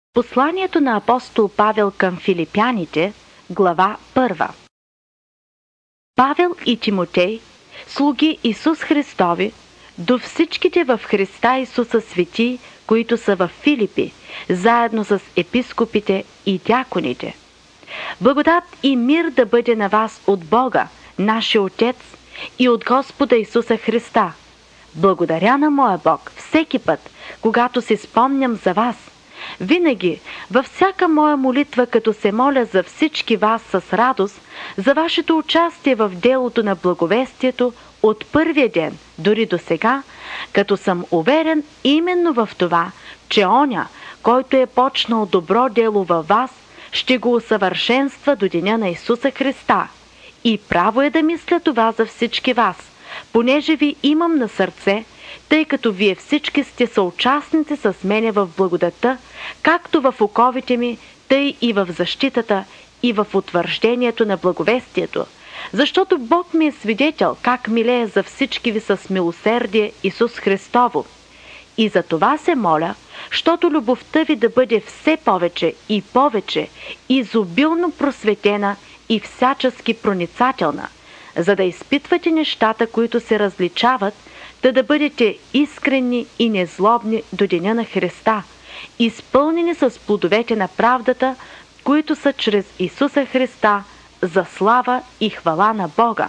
Посланието на апостол Павел към филипяните, глава 1. Павел и Тимотей, слуги Исус Христови, до всичките в Христа Исуса светии, които са в Филипи, заедно с епископите и дяконите. Благодат и мир да бъде на вас от Бога, нашия Отец, и от Господа Исуса Христа. Благодаря на моя Бог всеки път, когато си спомням за вас. Винаги, във всяка моя молитва, като се моля за всички вас с радост, за вашето участие в делото на благовестието от първия ден, дори до сега, като съм уверен именно в това, че оня, който е почнал добро дело във вас, ще го усъвършенства до деня на Исуса Христа. И право е да мисля това за всички вас, понеже ви имам на сърце, тъй като вие всички сте съучастници с мене в благодата, както в оковите ми, тъй и в защитата, и в утвърждението на благовестието, защото Бог ми е свидетел как милее за всички ви с милосердие Исус Христово. И за това се моля, щото любовта ви да бъде все повече и повече, изобилно просветена и всячески проницателна, за да изпитвате нещата, които се различават, да бъдете искрени и незлобни до деня на Христа, изпълнени с плодовете на правдата, които са чрез Исуса Христа, за слава и хвала на Бога.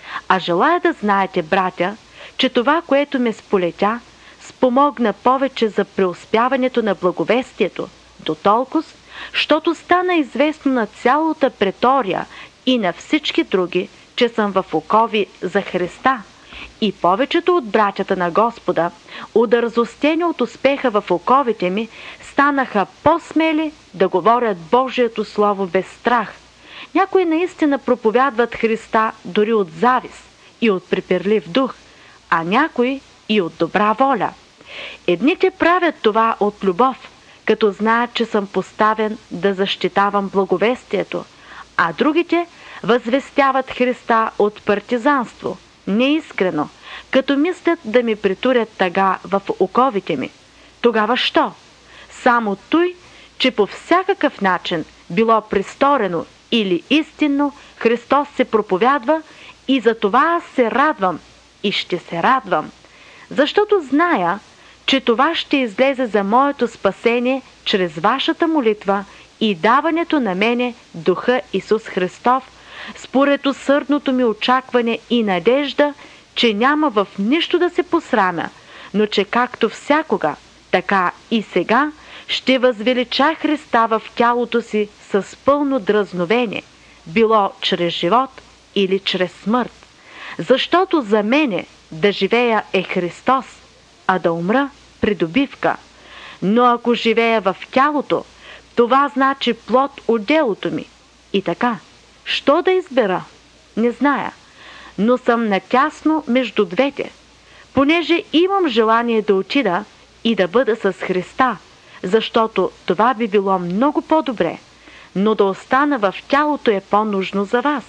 А желая да знаете, братя, че това, което ме сполетя, спомогна повече за преуспяването на благовестието, дотолкова, щото стана известно на цялата претория и на всички други, че съм в окови за Христа. И повечето от братята на Господа, удързостени от успеха в оковите ми, станаха по-смели да говорят Божието Слово без страх. Някои наистина проповядват Христа дори от завист и от припирлив дух, а някои и от добра воля. Едните правят това от любов, като знаят, че съм поставен да защитавам благовестието, а другите възвестяват Христа от партизанство, неискрено, като мислят да ми притурят тъга в оковите ми. Тогава що? Само той, че по всякакъв начин, било присторено или истинно, Христос се проповядва, и за това аз се радвам и ще се радвам, защото зная, че това ще излезе за моето спасение чрез вашата молитва и даването на мене Духа Исус Христов, според усърдното ми очакване и надежда, че няма в нищо да се посрамя, но че както всякога, така и сега ще възвелича Христа в тялото си с пълно дръзновение, било чрез живот или чрез смърт. Защото за мене да живея е Христос, а да умра придобивка. Но ако живея в тялото, това значи плод от делото ми. И така, що да избера? Не зная, но съм натясно между двете, понеже имам желание да отида и да бъда с Христа, защото това би било много по-добре, но да остана в тялото е по-нужно за вас.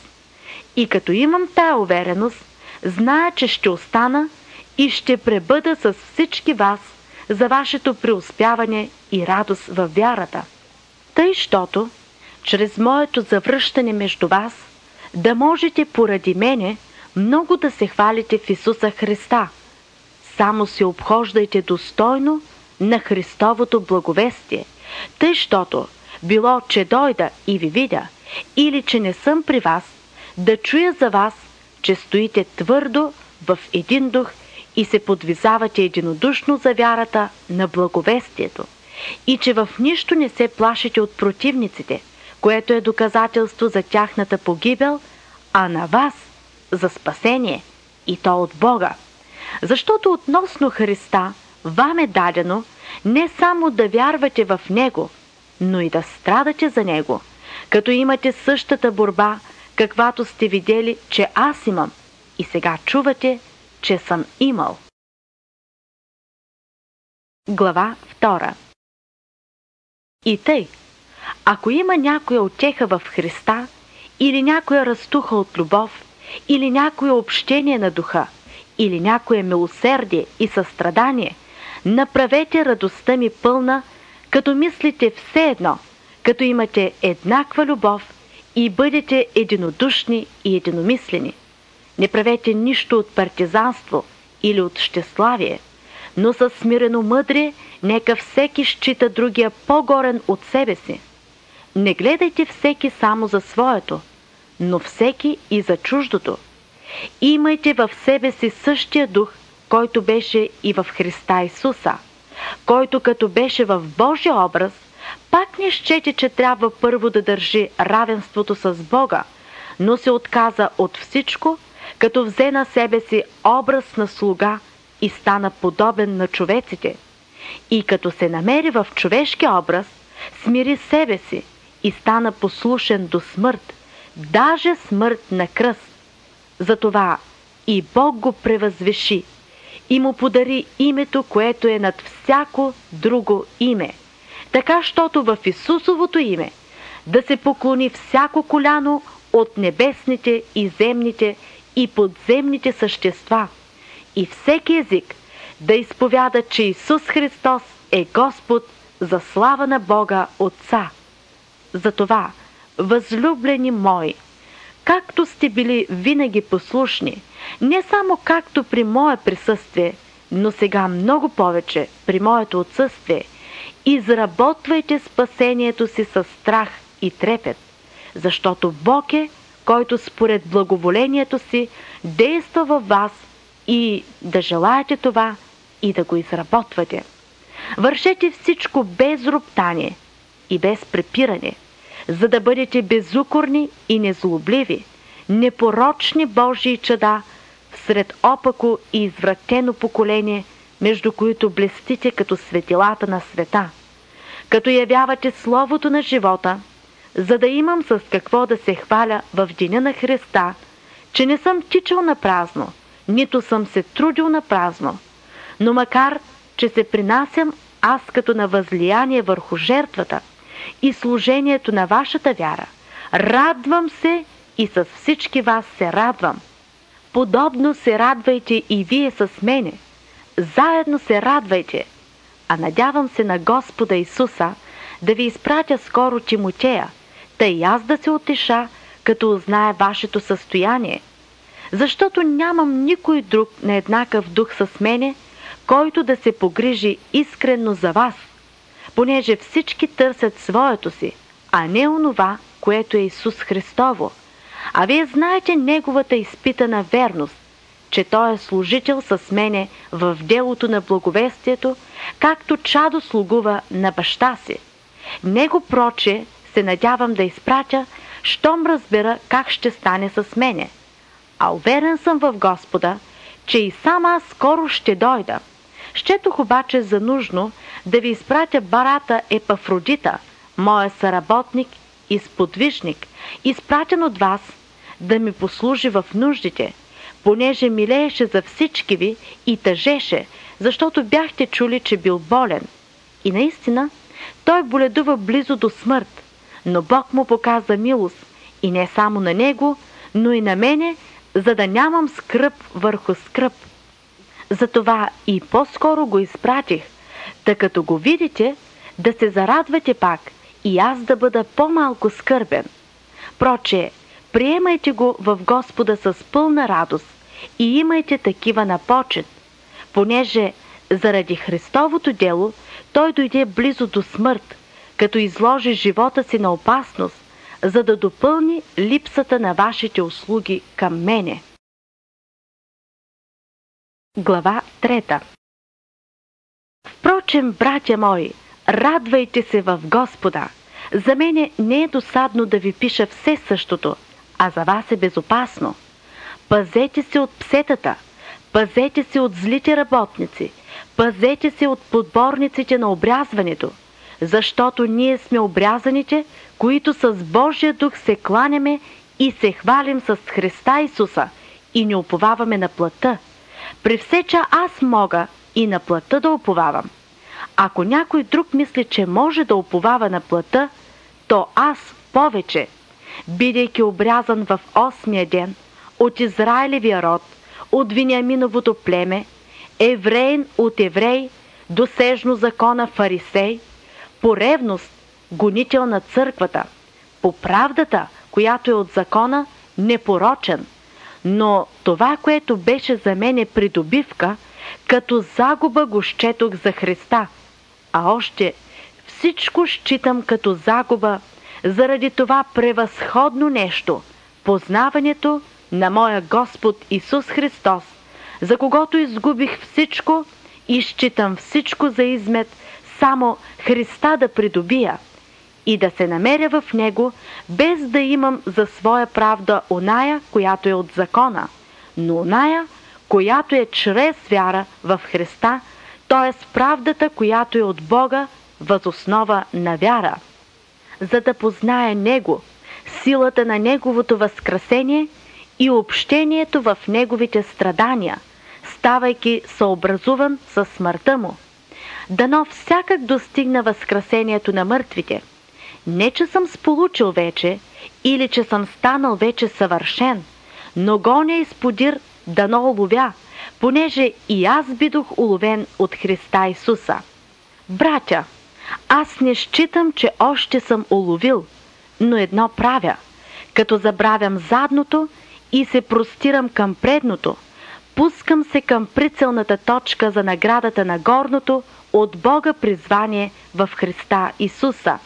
И като имам тая увереност, зная, че ще остана и ще пребъда с всички вас за вашето преуспяване и радост във вярата. Тъй, щото, чрез моето завръщане между вас, да можете поради мене много да се хвалите в Исуса Христа. Само се обхождайте достойно на Христовото благовестие, тъй, щото, било, че дойда и ви видя, или че не съм при вас, да чуя за вас, че стоите твърдо в един дух и се подвизавате единодушно за вярата на благовестието, и че в нищо не се плашите от противниците, което е доказателство за тяхната погибел, а на вас за спасение, и то от Бога. Защото относно Христа вам е дадено не само да вярвате в Него, но и да страдате за Него, като имате същата борба, каквато сте видели, че аз имам, и сега чувате, че съм имал. Глава 2. И тъй, ако има някоя утеха в Христа, или някоя разтуха от любов, или някое общение на духа, или някое милосердие и състрадание, направете радостта ми пълна, като мислите все едно, като имате еднаква любов и бъдете единодушни и единомислени. Не правете нищо от партизанство или от щеславие, но със смирено мъдрие нека всеки счита другия по-горен от себе си. Не гледайте всеки само за своето, но всеки и за чуждото. Имайте в себе си същия дух, който беше и в Христа Исуса, който като беше в Божия образ, пак не счете, че трябва първо да държи равенството с Бога, но се отказа от всичко, като взе на себе си образ на слуга и стана подобен на човеците. И като се намери в човешки образ, смири себе си и стана послушен до смърт, даже смърт на кръст. Затова и Бог го превъзвиши и му подари името, което е над всяко друго име, така щото в Исусовото име да се поклони всяко коляно от небесните и земните и подземните същества и всеки език да изповяда, че Исус Христос е Господ за слава на Бога Отца. Затова, възлюблени мои, както сте били винаги послушни, не само както при мое присъствие, но сега много повече при моето отсъствие, изработвайте спасението си със страх и трепет, защото Бог е, който според благоволението си действа във вас и да желаете това и да го изработвате. Вършете всичко без роптание и без препиране, за да бъдете безукорни и незлобливи, непорочни Божии чада всред опако и извратено поколение, между които блестите като светилата на света, като явявате Словото на живота, за да имам с какво да се хваля в деня на Христа, че не съм тичал на празно, нито съм се трудил на празно, но макар, че се принасям аз като на възлияние върху жертвата и служението на вашата вяра, радвам се и с всички вас се радвам. Подобно се радвайте и вие с мене. Заедно се радвайте. А надявам се на Господа Исуса да ви изпратя скоро Тимотея, тъй аз да се утеша, като узнае вашето състояние. Защото нямам никой друг на еднакъв дух с мене, който да се погрижи искрено за вас, понеже всички търсят своето си, а не онова, което е Исус Христово. А вие знаете Неговата изпитана верност, че Той е служител с мене в делото на благовестието, както чадо слугува на баща си. Него проче се надявам да изпратя, щом разбера как ще стане с мене. А уверен съм в Господа, че и сам аз скоро ще дойда. Счетох обаче за нужно да ви изпратя брата Епафродита, моя съработник и сподвижник, изпратен от вас, да ми послужи в нуждите, понеже милееше за всички ви и тъжеше, защото бяхте чули, че бил болен. И наистина, той боледува близо до смърт, но Бог му показа милост, и не само на него, но и на мене, за да нямам скръб върху скръб. Затова и по-скоро го изпратих, та като го видите, да се зарадвате пак и аз да бъда по-малко скърбен. Проче, приемайте го в Господа с пълна радост и имайте такива на почет, понеже заради Христовото дело Той дойде близо до смърт, като изложи живота си на опасност, за да допълни липсата на вашите услуги към мене. Глава 3. Впрочем, братя мои, радвайте се в Господа. За мене не е досадно да ви пиша все същото, а за вас е безопасно. Пазете се от псетата, пазете се от злите работници, пазете се от подборниците на обрязването, защото ние сме обрязаните, които с Божия дух се кланяме и се хвалим с Христа Исуса и не уповаваме на плътта. При всеча аз мога и на плътта да уповавам. Ако някой друг мисли, че може да уповава на плътта, то аз повече, бидейки обрязан в 8-я ден, от Израилевия род, от Вениаминовото племе, евреин от еврей, досежно закона фарисей, по ревност гонител на църквата, по правдата, която е от закона, непорочен. Но това, което беше за мене придобивка, като загуба го счетох за Христа. А още всичко считам като загуба заради това превъзходно нещо, познаването на моя Господ Исус Христос, за когото изгубих всичко и считам всичко за измет, само Христа да придобия и да се намеря в Него, без да имам за своя правда оная, която е от закона, но оная, която е чрез вяра в Христа, т.е. правдата, която е от Бога, въз основа на вяра, за да позная Него, силата на Неговото възкресение и общението в Неговите страдания, ставайки съобразуван със смъртта Му. Дано всякак достигна възкресението на мъртвите. Не, че съм сполучил вече, или че съм станал вече съвършен, но гоня изподир дано уловя, понеже и аз бидох уловен от Христа Исуса. Братя, аз не считам, че още съм уловил, но едно правя, като забравям задното и се простирам към предното, пускам се към прицелната точка за наградата на горното от Бога призвание в Христа Исуса.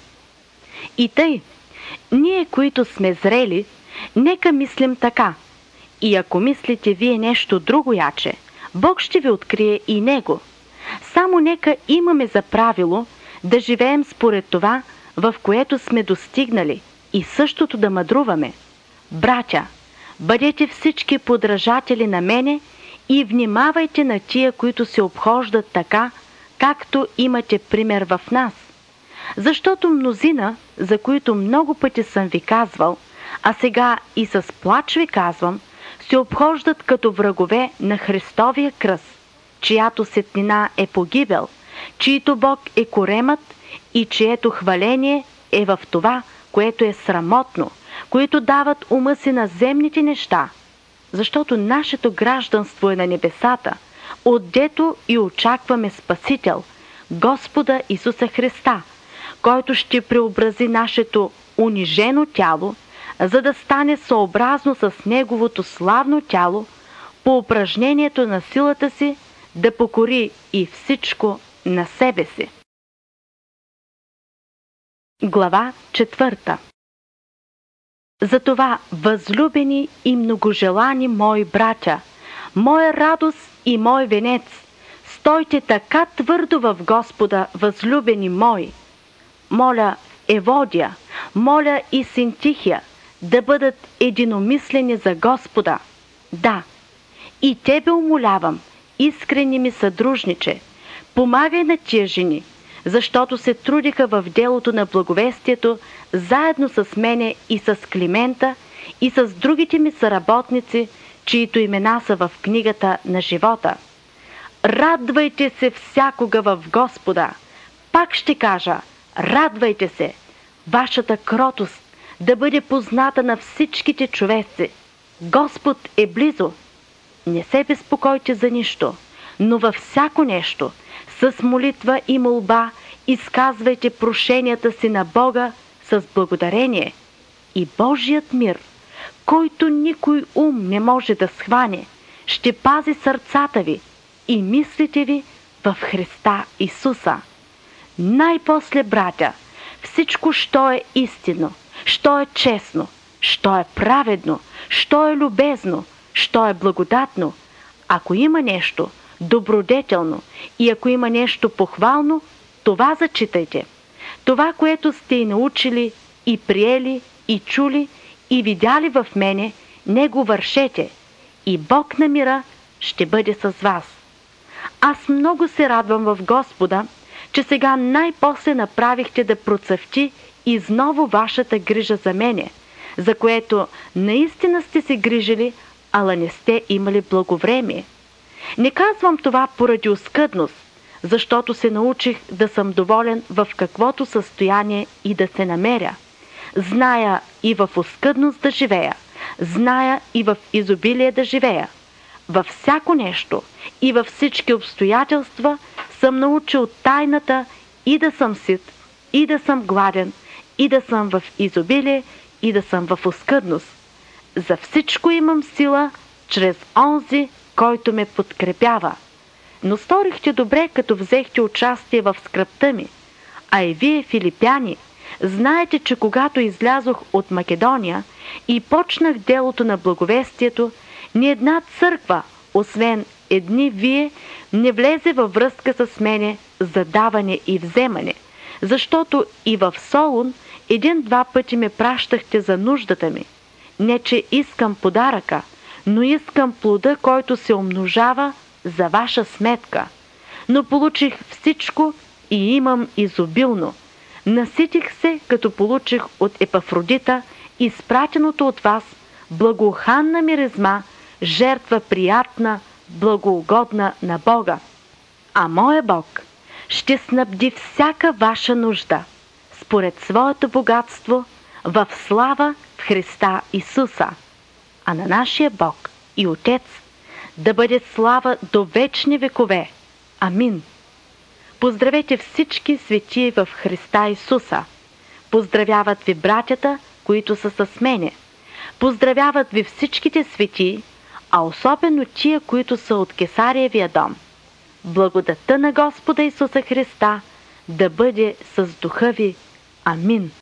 И тъй, ние, които сме зрели, нека мислим така. И ако мислите вие нещо друго яче, Бог ще ви открие и него. Само нека имаме за правило да живеем според това, в което сме достигнали, и същото да мъдруваме. Братя, бъдете всички подражатели на мене и внимавайте на тия, които се обхождат така, както имате пример в нас. Защото мнозина, за които много пъти съм ви казвал, а сега и с плач ви казвам, се обхождат като врагове на Христовия кръст, чиято сетнина е погибел, чието Бог е коремът и чието хваление е в това, което е срамотно, които дават ума си на земните неща, защото нашето гражданство е на небесата, отдето и очакваме Спасител, Господа Исуса Христа, който ще преобрази нашето унижено тяло, за да стане съобразно с Неговото славно тяло, по упражнението на силата си да покори и всичко на себе си. Глава 4. Затова, възлюбени и многожелани мои братя, моя радост и мой венец, стойте така твърдо в Господа, възлюбени мои. Моля Еводия, моля и Синтихия да бъдат единомислени за Господа. Да, и тебе умолявам, искрени ми съдружниче, помагай на тия жени, защото се трудиха в делото на благовестието заедно с мене и с Климента и с другите ми съработници, чието имена са в книгата на живота. Радвайте се всякога в Господа. Пак ще кажа, радвайте се. Вашата кротост да бъде позната на всичките човеци. Господ е близо. Не се безпокойте за нищо, но във всяко нещо, с молитва и молба, изказвайте прошенията си на Бога с благодарение. И Божият мир, който никой ум не може да схване, ще пази сърцата ви и мислите ви в Христа Исуса. Най-после, братя, всичко, що е истинно, що е честно, що е праведно, що е любезно, що е благодатно, ако има нещо добродетелно и ако има нещо похвално, това зачитайте. Това, което сте и научили, и приели, и чули, и видяли в мене, не го вършете, и Бог на мира ще бъде с вас. Аз много се радвам в Господа, че сега най-после направихте да процъфти изново вашата грижа за мене, за което наистина сте се грижили, ала не сте имали благовремие. Не казвам това поради оскъдност, защото се научих да съм доволен в каквото състояние и да се намеря. Зная и в оскъдност да живея, зная и в изобилие да живея. Във всяко нещо и във всички обстоятелства съм научил тайната и да съм сит, и да съм гладен, и да съм в изобилие, и да съм в оскъдност. За всичко имам сила, чрез онзи, който ме подкрепява. Но сторихте добре, като взехте участие в скръбта ми. А и вие, филипяни, знаете, че когато излязох от Македония и почнах делото на благовестието, ни една църква, освен едни вие, не влезе във връзка с мене за даване и вземане, защото и в Солун един-два пъти ме пращахте за нуждата ми. Не, че искам подаръка, но искам плода, който се умножава за ваша сметка. Но получих всичко и имам изобилно. Наситих се, като получих от Епафродита изпратеното от вас благоуханна миризма, жертва приятна, благоугодна на Бога. А моя Бог ще снабди всяка ваша нужда, според своето богатство, в слава в Христа Исуса. А на нашия Бог и Отец да бъде слава до вечни векове. Амин. Поздравете всички светии в Христа Исуса. Поздравяват ви братята, които са с мене. Поздравяват ви всичките светии, а особено тия, които са от Кесариевия дом. Благодатта на Господа Исуса Христа да бъде с духа ви. Амин.